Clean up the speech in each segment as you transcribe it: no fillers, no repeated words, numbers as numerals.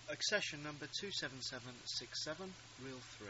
Accession number 27767, reel 3.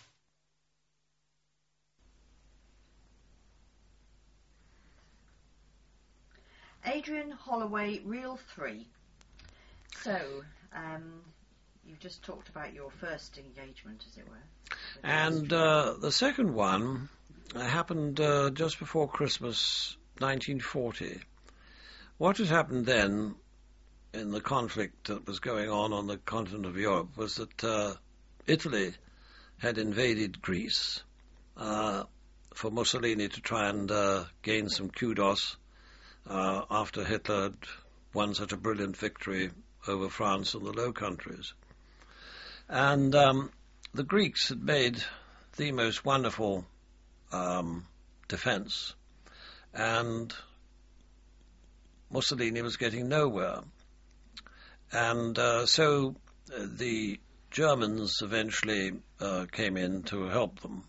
Adrian Holloway, reel 3. So, you've just talked about your first engagement, as it were. And the second one happened just before Christmas 1940. What had happened then in the conflict that was going on the continent of Europe was that Italy had invaded Greece for Mussolini to try and gain some kudos after Hitler had won such a brilliant victory over France and the Low Countries. And the Greeks had made the most wonderful defense, and Mussolini was getting nowhere. And so the Germans eventually came in to help them.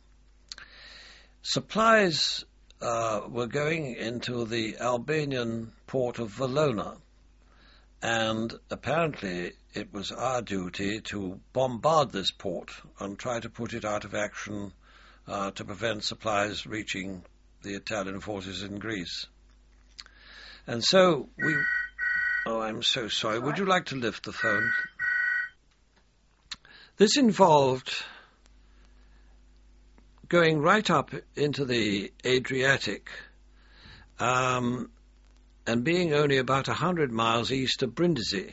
Supplies were going into the Albanian port of Valona, and apparently it was our duty to bombard this port and try to put it out of action to prevent supplies reaching the Italian forces in Greece. And so we... Oh, I'm so sorry. Would you like to lift the phone? This involved going right up into the Adriatic and being only about 100 miles east of Brindisi,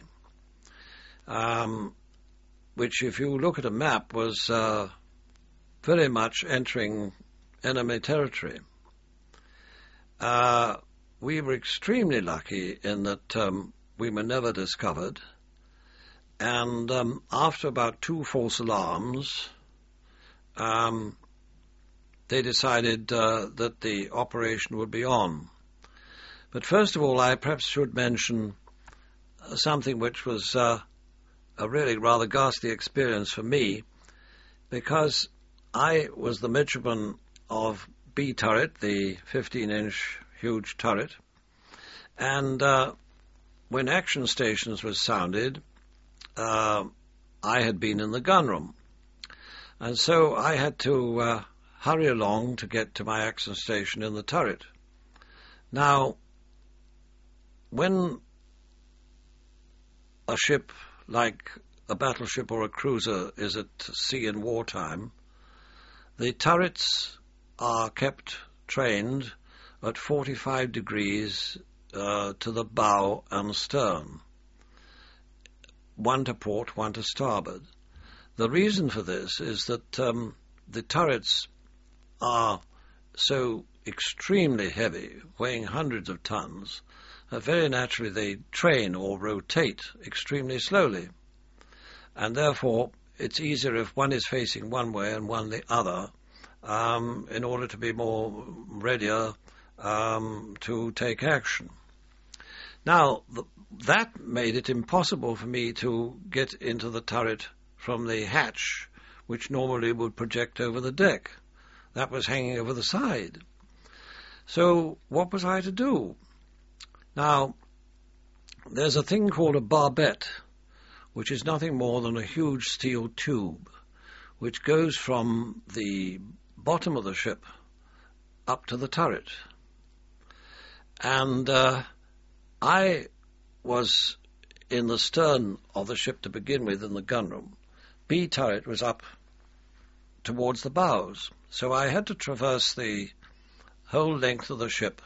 which, if you look at a map, was very much entering enemy territory. We were extremely lucky in that we were never discovered, and after about 2 false alarms, they decided that the operation would be on. But first of all, I perhaps should mention something which was a really rather ghastly experience for me, because I was the midshipman of B turret, the 15-inch huge turret, and when action stations were sounded, I had been in the gunroom, and so I had to hurry along to get to my action station in the turret. Now, when a ship like a battleship or a cruiser is at sea in wartime, the turrets are kept trained at 45 degrees to the bow and stern, one to port, one to starboard. The reason for this is that the turrets are so extremely heavy, weighing hundreds of tons, very naturally they train or rotate extremely slowly. And therefore it's easier if one is facing one way and one the other, in order to be more readier to take action. Now, that made it impossible for me to get into the turret from the hatch, which normally would project over the deck. That was hanging over the side. So what was I to do? Now, there's a thing called a barbette, which is nothing more than a huge steel tube, which goes from the bottom of the ship up to the turret. And I was in the stern of the ship to begin with in the gunroom. B turret was up towards the bows, so I had to traverse the whole length of the ship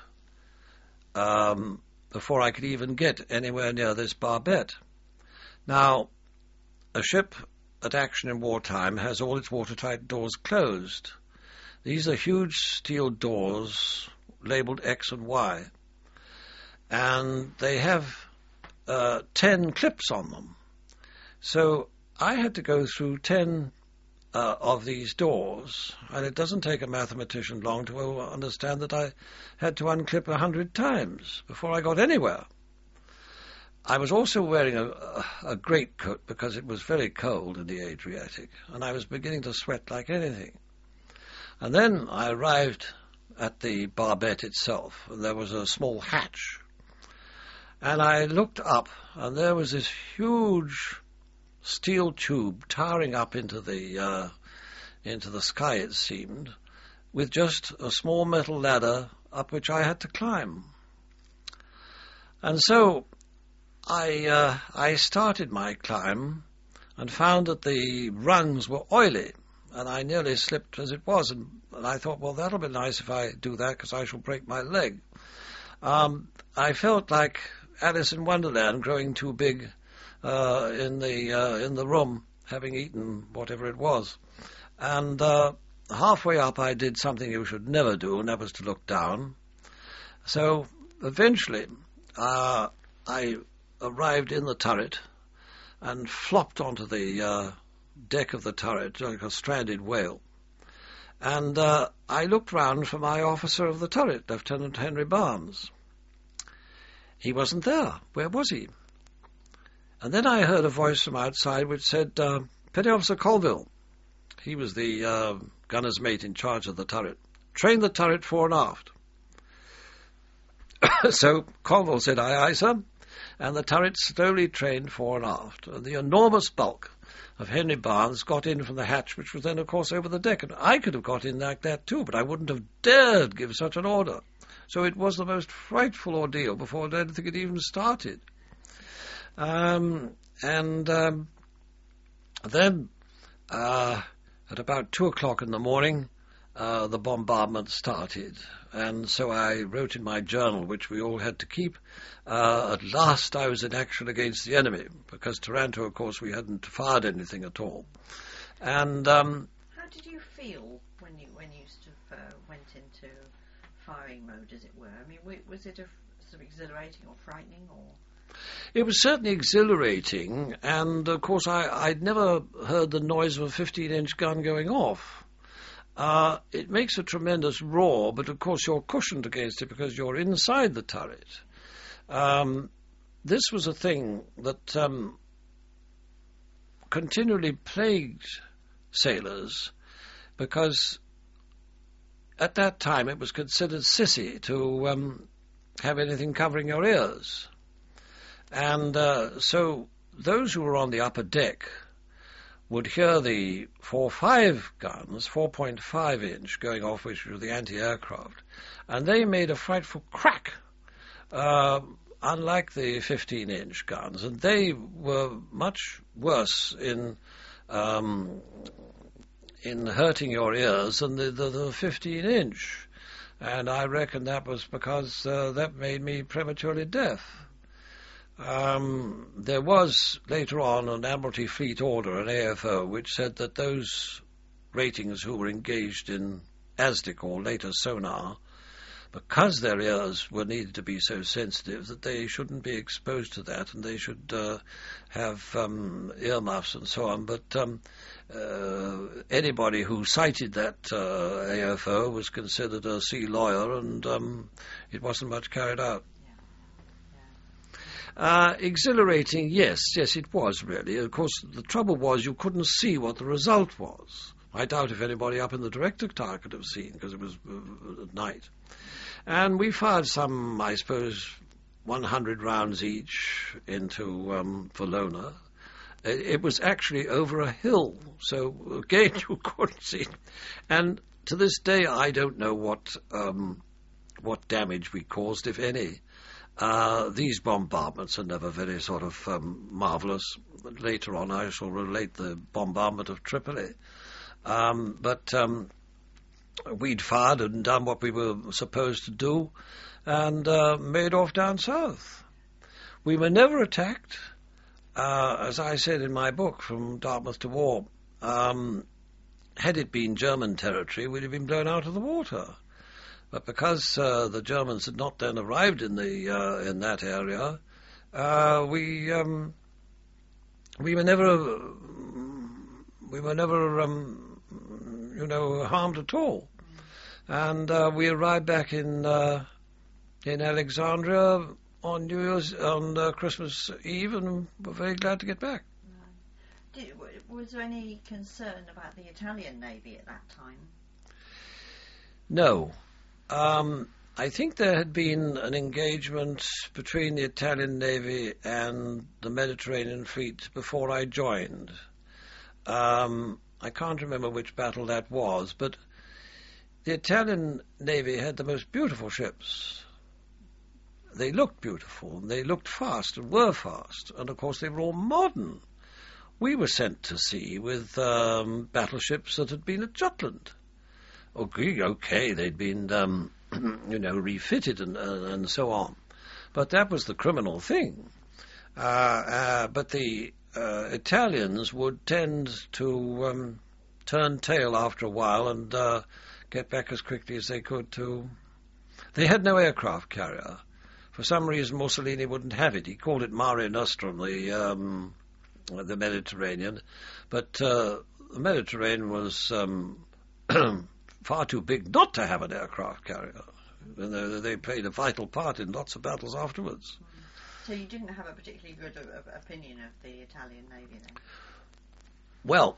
before I could even get anywhere near this barbette. Now, a ship at action in wartime has all its watertight doors closed. These are huge steel doors labeled X and Y, and they have 10 clips on them. So I had to go through 10 of these doors, and it doesn't take a mathematician long to understand that I had to unclip 100 times before I got anywhere. I was also wearing a greatcoat because it was very cold in the Adriatic, and I was beginning to sweat like anything. And then I arrived at the barbette itself, and there was a small hatch. And I looked up, and there was this huge steel tube towering up into the sky, it seemed, with just a small metal ladder up which I had to climb. And so I started my climb and found that the rungs were oily, and I nearly slipped as it was, and I thought, well, that'll be nice if I do that, because I shall break my leg. I felt like Alice in Wonderland growing too big in the room, having eaten whatever it was. And halfway up I did something you should never do, and that was to look down. So eventually I arrived in the turret and flopped onto the deck of the turret like a stranded whale. And I looked round for my officer of the turret, Lieutenant Henry Barnes. He wasn't there. Where was he? And then I heard a voice from outside which said, Petty Officer Colville. He was the gunner's mate in charge of the turret. Train the turret fore and aft. So Colville said, aye, aye, sir. And the turret slowly trained fore and aft. And the enormous bulk of Henry Barnes got in from the hatch, which was then, of course, over the deck. And I could have got in like that too, but I wouldn't have dared give such an order. So it was the most frightful ordeal before anything had even started. Then at about 2 o'clock in the morning, the bombardment started. And so I wrote in my journal, which we all had to keep, at last I was in action against the enemy, because Taranto, of course, we hadn't fired anything at all. And how did you feel when you sort of went into firing mode, as it were? I mean, was it sort of exhilarating or frightening, or? It was certainly exhilarating, and of course I'd never heard the noise of a 15-inch gun going off. It makes a tremendous roar, but of course you're cushioned against it because you're inside the turret. This was a thing that continually plagued sailors, because at that time it was considered sissy to have anything covering your ears. And so those who were on the upper deck would hear the 4.5 guns, 4.5-inch, going off, which were the anti-aircraft, and they made a frightful crack, unlike the 15-inch guns, and they were much worse in hurting your ears than the 15-inch, and I reckon that was because that made me prematurely deaf. There was later on an Admiralty Fleet order, an AFO, which said that those ratings who were engaged in ASDIC or later sonar, because their ears were needed to be so sensitive, that they shouldn't be exposed to that, and they should have earmuffs and so on. But anybody who cited that AFO was considered a sea lawyer, and it wasn't much carried out. Exhilarating, yes, it was really. Of course, the trouble was you couldn't see what the result was. I doubt if anybody up in the director tower could have seen, because it was at night. And we fired some, I suppose, 100 rounds each into Valona. It was actually over a hill, so again you couldn't see it. And to this day I don't know what damage we caused, if any. These bombardments are never very sort of marvellous. Later on I shall relate the bombardment of Tripoli. But we'd fired and done what we were supposed to do, and made off down south. We were never attacked, as I said in my book, From Dartmouth to War. Had it been German territory, we'd have been blown out of the water. But because the Germans had not then arrived in that area, we were never harmed at all. And we arrived back in Alexandria on Christmas Eve, and were very glad to get back. Was there any concern about the Italian Navy at that time? No. I think there had been an engagement between the Italian Navy and the Mediterranean Fleet before I joined. I can't remember which battle that was, but the Italian Navy had the most beautiful ships. They looked beautiful, and they looked fast, and were fast, and of course they were all modern. We were sent to sea with battleships that had been at Jutland. Okay, they'd been, refitted and so on. But that was the criminal thing. But the Italians would tend to turn tail after a while and get back as quickly as they could to... They had no aircraft carrier. For some reason, Mussolini wouldn't have it. He called it Mare Nostrum, the Mediterranean. But the Mediterranean was far too big not to have an aircraft carrier. And they played a vital part in lots of battles afterwards. So you didn't have a particularly good opinion of the Italian Navy then? Well,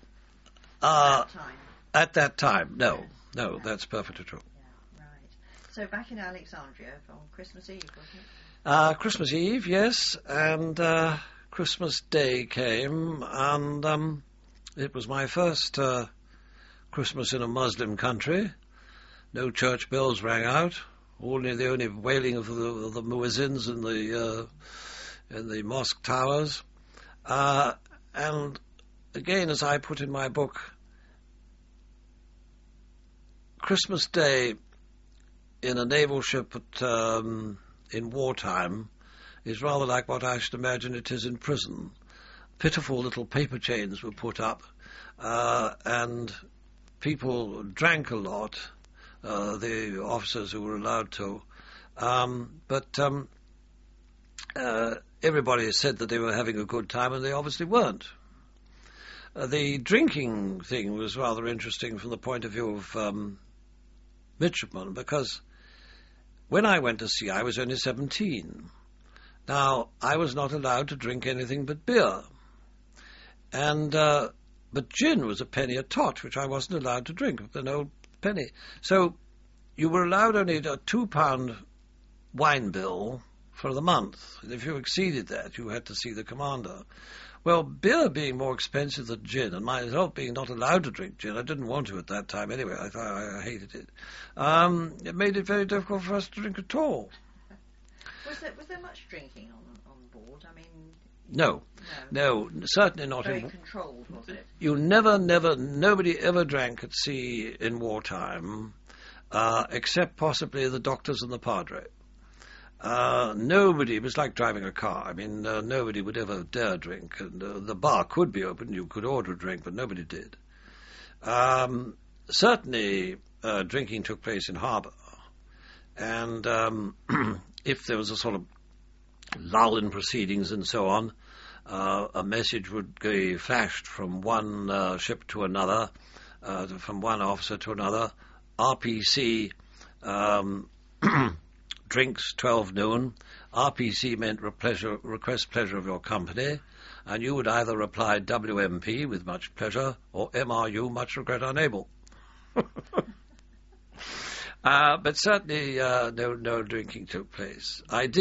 at that time, no, that's perfectly true. Yeah, right. So back in Alexandria on Christmas Eve, wasn't it? Christmas Eve, yes, and Christmas Day came, and it was my first Christmas in a Muslim country. No church bells rang out. The only wailing of the muezzins in the mosque towers. And again, as I put in my book, Christmas Day in a naval ship in wartime is rather like what I should imagine it is in prison. Pitiful little paper chains were put up, and people drank a lot. The officers who were allowed to, but everybody said that they were having a good time, and they obviously weren't. The drinking thing was rather interesting from the point of view of midshipmen, because when I went to sea, I was only 17. Now, I was not allowed to drink anything but beer, but gin was a penny a tot, which I wasn't allowed to drink, an old penny. So you were allowed only a £2 wine bill for the month. If you exceeded that, you had to see the commander. Well, beer being more expensive than gin, and myself being not allowed to drink gin, I didn't want to at that time anyway, I hated it, it made it very difficult for us to drink at all. Was there much drinking on board? I mean... No, certainly not. Very controlled, was it? Nobody ever drank at sea in wartime, except possibly the doctors and the padre. Nobody, it was like driving a car. I mean, nobody would ever dare drink. And, the bar could be open, you could order a drink, but nobody did. Certainly, drinking took place in harbour. And if there was a sort of lull in proceedings and so on, a message would be flashed from one ship to another, from one officer to another. RPC drinks 12 noon. RPC meant request pleasure of your company, and you would either reply WMP with much pleasure or MRU much regret unable. But certainly no drinking took place.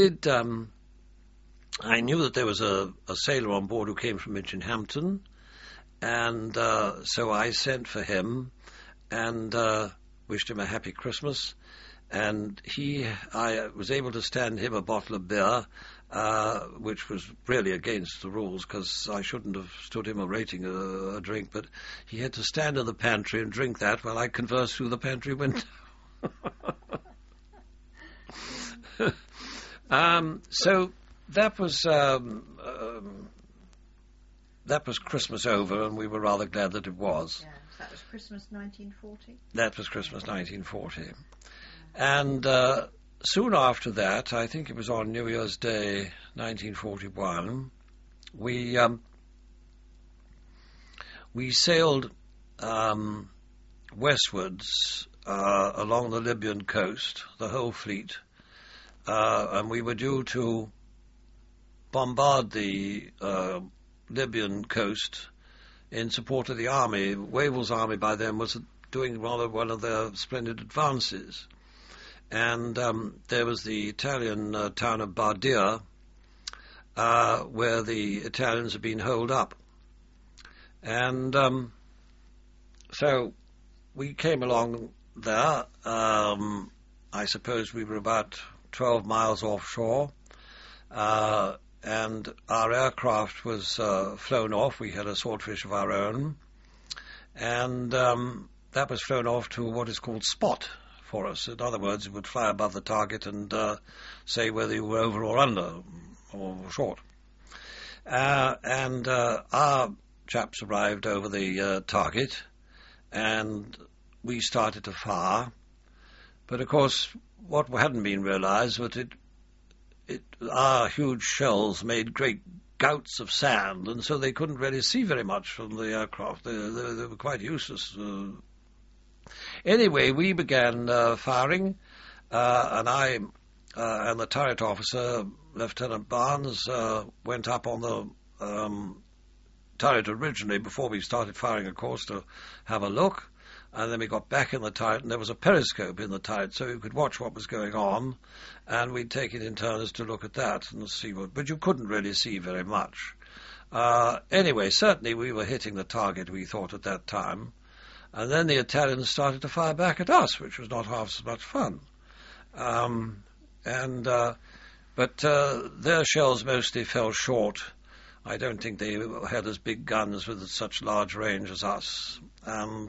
I knew that there was a sailor on board who came from Minchinhampton, and so I sent for him and wished him a happy Christmas. And I was able to stand him a bottle of beer, which was really against the rules, because I shouldn't have stood him a rating a drink, but he had to stand in the pantry and drink that while I conversed through the pantry window. So that was Christmas over, and we were rather glad that it was. Yeah, so that was Christmas 1940? That was Christmas 1940. And soon after that, I think it was on New Year's Day 1941, we sailed westwards along the Libyan coast, the whole fleet, and we were due to bombard the Libyan coast in support of the army. Wavell's army by then was doing rather one of their splendid advances. and there was the Italian town of Bardia, where the Italians had been holed up. And so we came along there. I suppose we were about 12 miles offshore, and our aircraft was flown off. We had a swordfish of our own, and that was flown off to what is called spot for us. In other words, it would fly above the target and say whether you were over or under or short. And our chaps arrived over the target, and we started to fire. But of course, what hadn't been realised was our huge shells made great gouts of sand, and so they couldn't really see very much from the aircraft. They were quite useless. Anyway, we began firing, and I and the turret officer, Lieutenant Barnes, went up on the turret originally before we started firing, of course, to have a look. And then we got back in the turret, and there was a periscope in the turret, so you could watch what was going on, and we'd take it in turns to look at that and see what... But you couldn't really see very much. Anyway, certainly we were hitting the target, we thought, at that time. And then the Italians started to fire back at us, which was not half as much fun. But their shells mostly fell short. I don't think they had as big guns with such large range as us. And...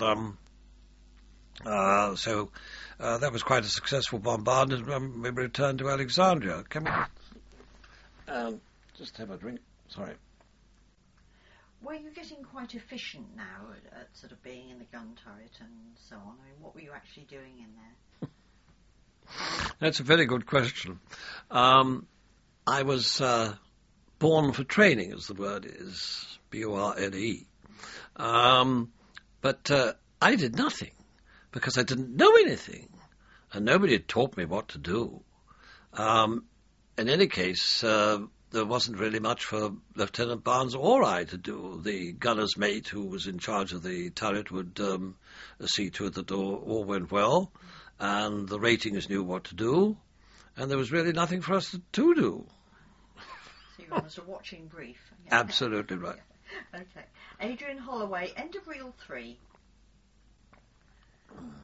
So that was quite a successful bombardment, and we returned to Alexandria. Can we just have a drink? Sorry. Were you getting quite efficient now at sort of being in the gun turret and so on? I mean, what were you actually doing in there? That's a very good question. I was born for training, as the word is, B-O-R-N-E. But I did nothing, because I didn't know anything, and nobody had taught me what to do. In any case, there wasn't really much for Lieutenant Barnes or I to do. The gunner's mate, who was in charge of the turret, would see to it that all went well, and the ratings knew what to do, and there was really nothing for us to do. So you were almost a watching brief. Absolutely right. Okay. Adrian Holloway, end of reel 3.